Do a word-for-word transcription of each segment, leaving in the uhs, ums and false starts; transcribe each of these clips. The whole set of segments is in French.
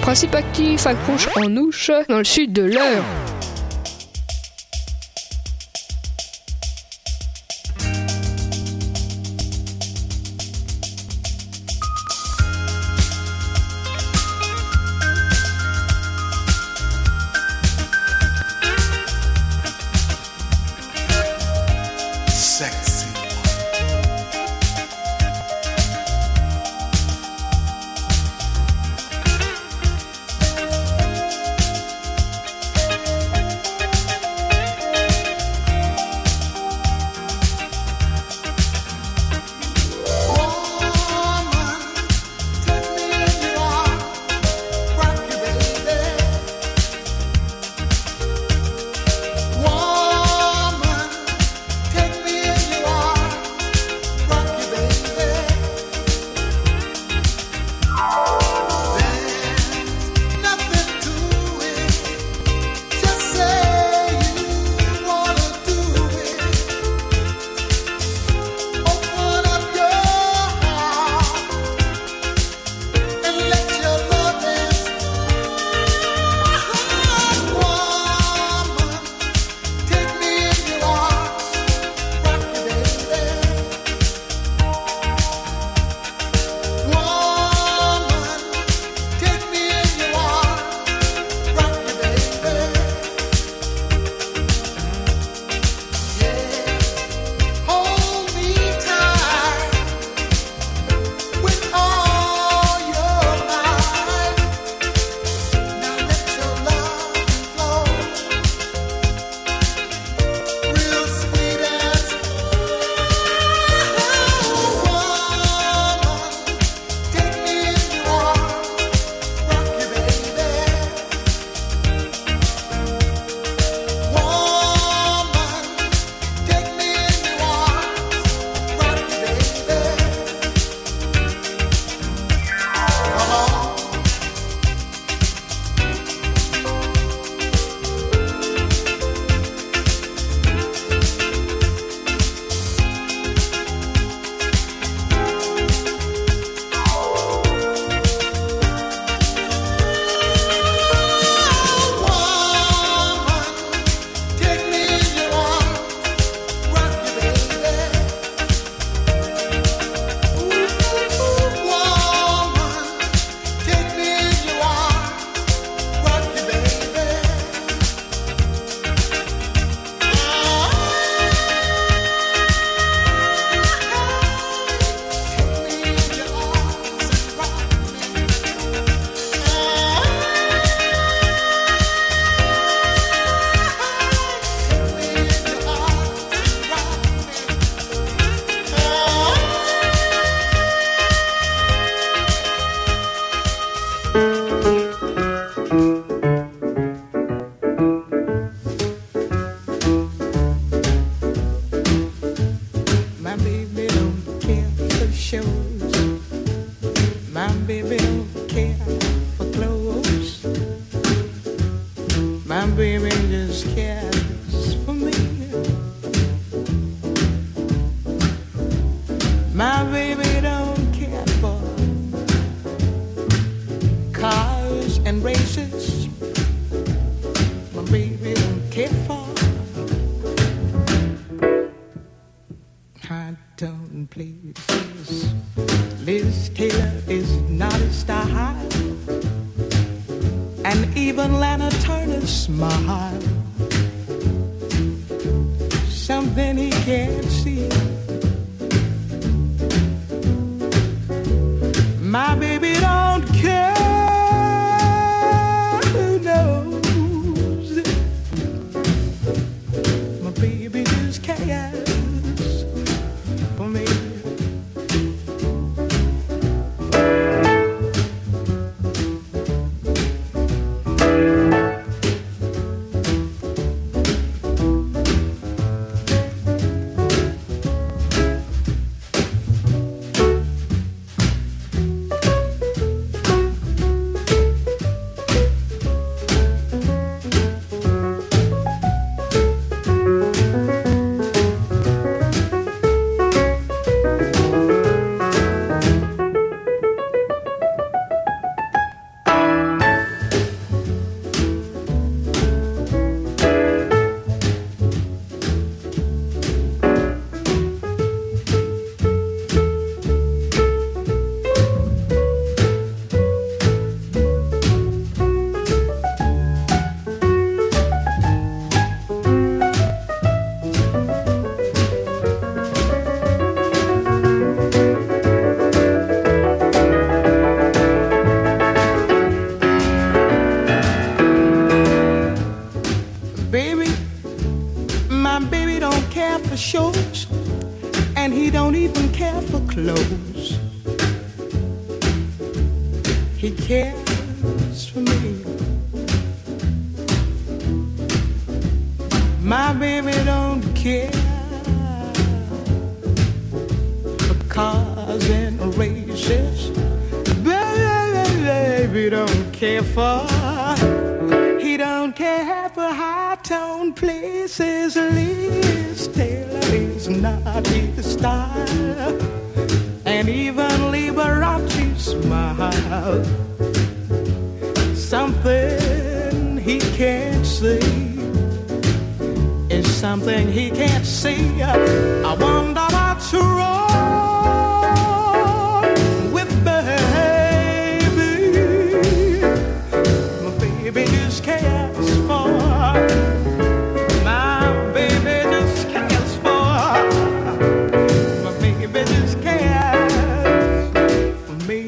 Principe actif accroche en ouche dans le sud de l'Eure. even care for clothes. He cares for me. My baby don't care for cars and races. Baby don't care for. He don't care for high-tone places. Liz Taylor is not his style, and even Liberace smile. Something he can't see is something he can't see. I wonder what's wrong with baby. My baby just cares for. My baby just cares for. My baby just cares for me.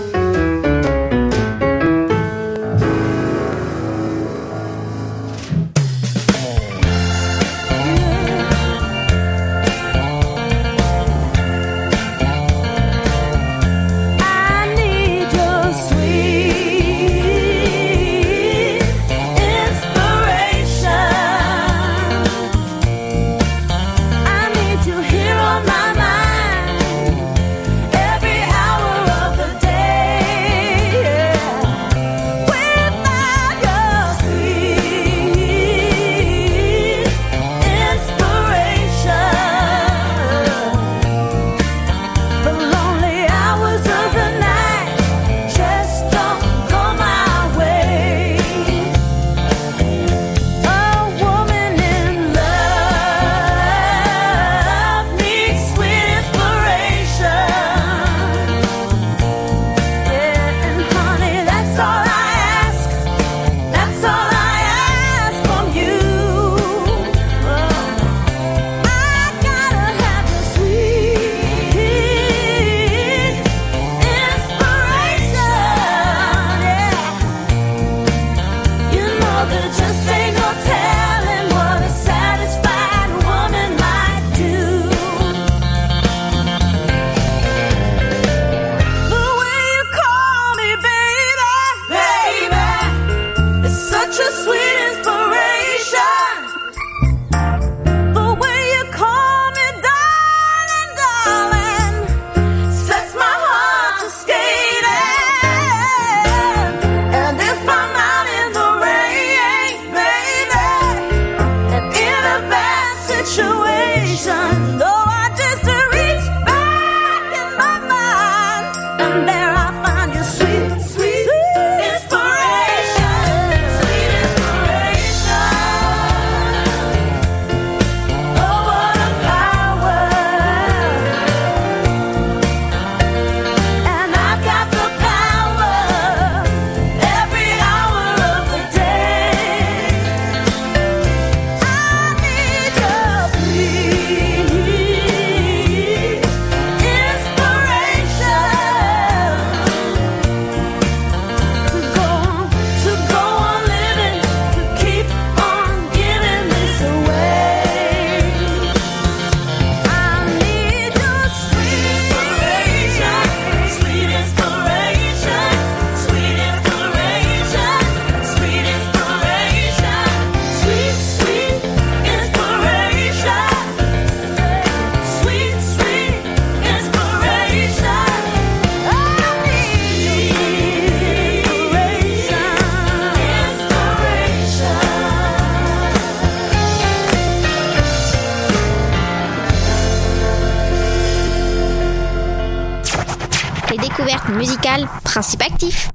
Musicale, principe actif.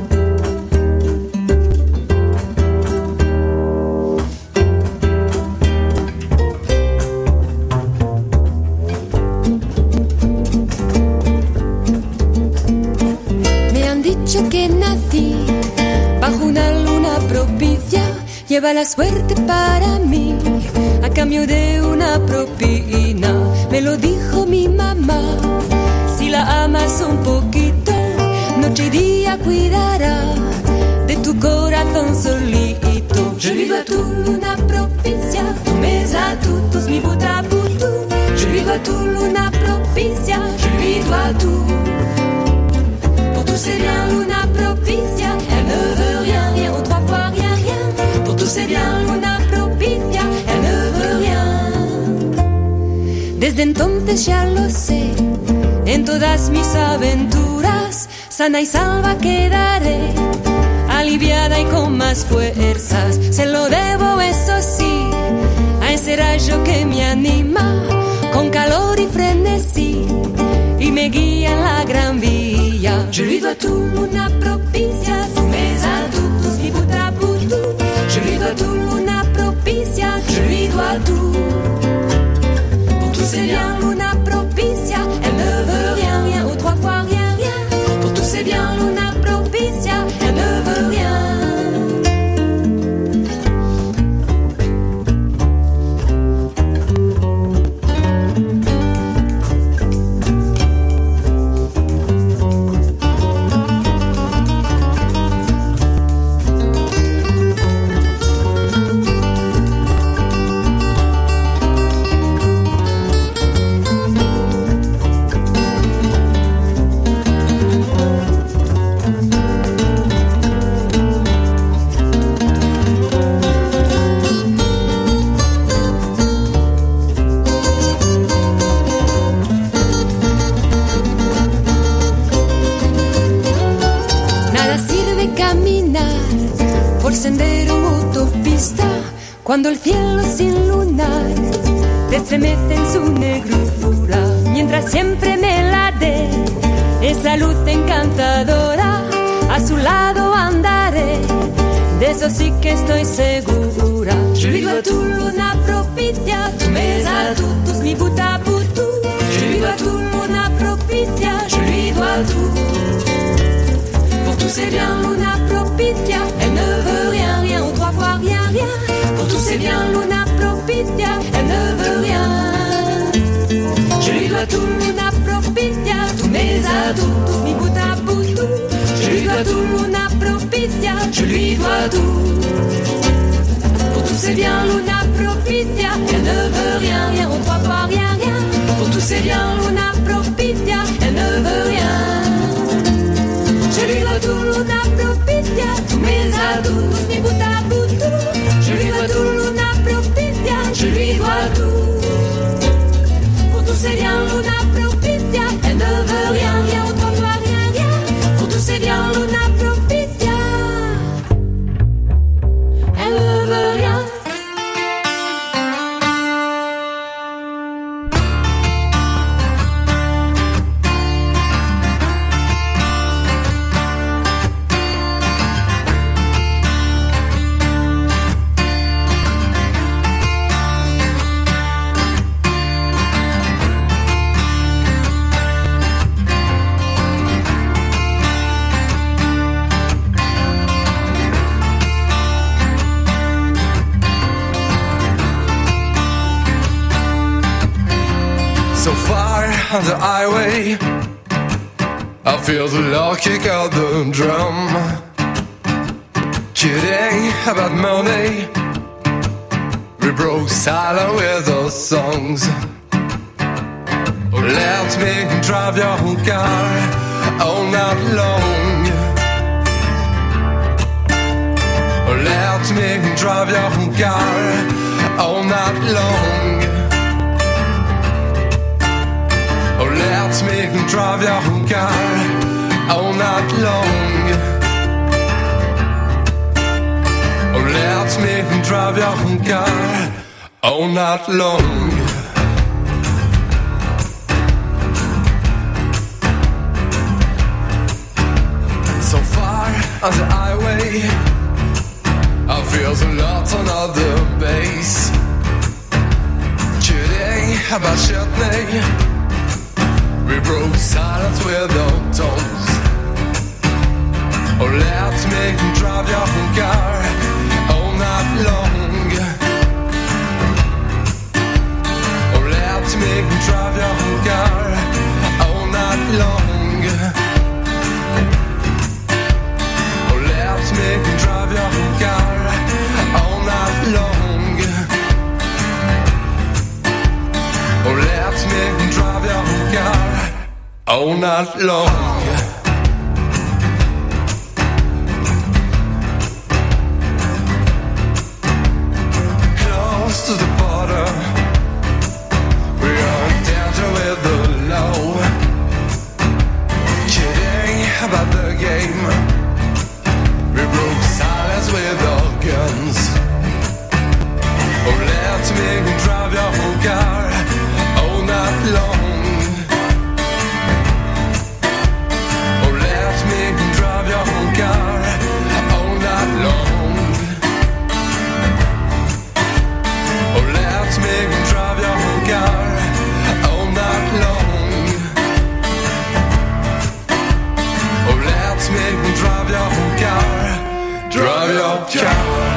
Me han dicho que nací bajo una luna propicia, lleva la suerte para mí a cambio de una propina. Me lo dijo mi mamá. Si la amas un poquito, noche y día cuidará de tu corazón solito. Je lui dois tout luna propicia, tu mesa, tu tus mi buta putu. Je lui dois tout luna propicia. propicia, je lui dois tout. Pour tous ses biens, Luna propicia, elle ne veut rien, rien, ou trois fois rien, rien. Pour tous ses biens, Luna propicia, elle ne veut rien. Desde entonces ya lo sé, en todas mis aventuras, sana y salva quedaré, aliviada y con más fuerzas. Se lo debo, eso sí, a ese rayo que me anima, con calor y frenesí, y me guía en la gran vía. Je lui dois tout, Luna propicia, tous mes atouts, tous mes bouts à bout, tout. Je lui dois tout, Luna propicia, je lui dois tout. Pour tous ses biens, Luna propicia, elle ne veut rien, rien, ou trois fois rien, rien. Pour tous ses biens, Luna propicia, elle ne veut rien. Sendero autopista, cuando el cielo sin lunar te estremece en su negrura, mientras siempre me la dé esa luz encantadora, a su lado andaré, de eso sí que estoy segura. Je lui dois tout, Luna propicia, tous mes atouts, tous mi bout à bout, tout. Je lui dois tout, Luna propicia, je lui dois tout. Pour tous ses biens, Luna propicia, elle ne veut rien, rien, ou trois fois rien, rien. Pour tous ses biens, Luna propicia, elle ne veut rien. Je lui dois tout, Luna propicia, tous mes atouts, tous mes bouts à bout, tout. Je lui dois tout, Luna propicia, je lui dois tout. Pour tous ses biens, Luna propicia, elle ne veut rien, rien, ou trois fois rien, rien. Pour tous ses biens, Luna propicia, elle ne veut rien. Je lui dois tout, Luna propicia, tous mes atouts, tous mes bouts à bout, tout. Je lui dois tout, Luna propicia, je lui dois tout. Pour tous ses biens, Luna propicia, elle ne veut rien, rien, ou trois fois rien, rien. Pour tous ses biens, Luna propicia, elle ne veut rien. On the highway, I feel the law kick out the drum. Kidding about money, we broke silent with those songs. Let me drive your car all night long. Let me drive your car all night long. Oh, let me drive your car all night long. Oh, let me drive your car all night long. So far on the highway, I feel the lot on other base. Today about Chutney, we broke silence with our tongues. Oh, let me drive your car all night long. Oh, let me drive your car all night long. Oh, let me drive your car all night long. Oh, let me drive all night long. To the border, we are down to where the low. Kidding about the game, we broke silence with our guns. Oh, let me drive your whole car all night long. Oh, let me drive your whole car all night long. Let me drive your whole car all night long. Oh, let me drive your whole car, drive your car.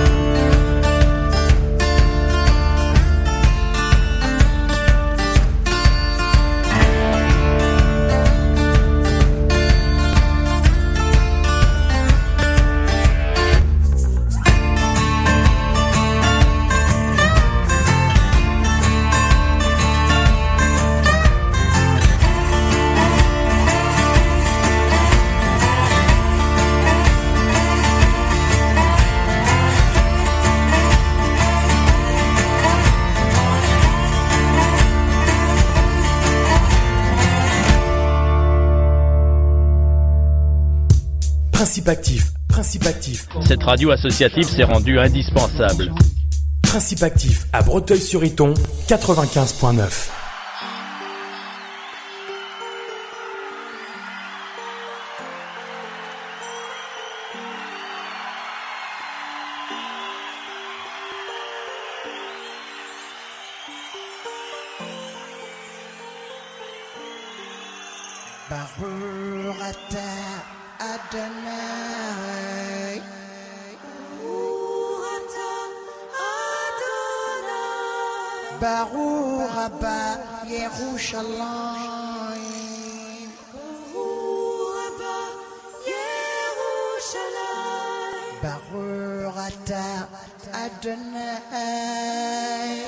Principe actif, principe actif. Cette radio associative s'est rendue indispensable. Principe actif à Breteuil-sur-Iton, quatre-vingt-quinze point neuf. Baruch haba Yerushalayim. Baruch ata Adonai.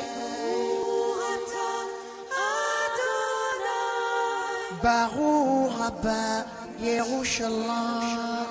Baruch haba Yerushalayim.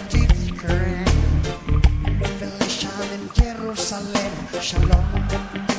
Shalom.